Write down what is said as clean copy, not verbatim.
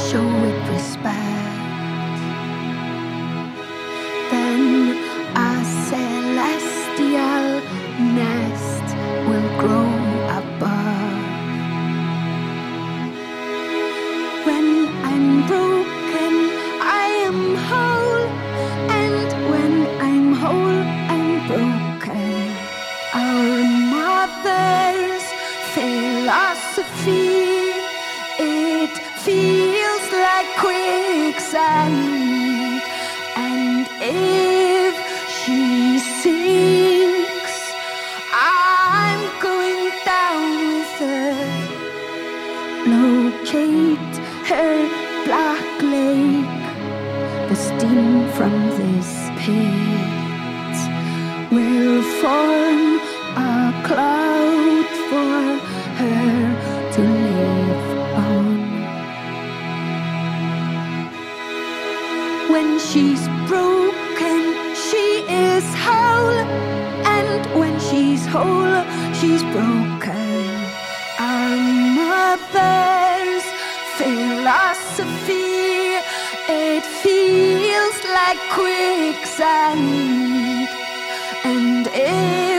show it respect, then a celestial nest will grow above. When I'm broken, I am whole, and when I'm whole, I'm broken. Our mother's philosophy, it feels like quicksand, and if she sinks, I'm going down with her. Locate her black lake, the steam from this pit will form a cloud for her to live on. When she's broken, she is whole, and when she's whole, she's broken. Our mother's philosophy, it feels like quicksand, and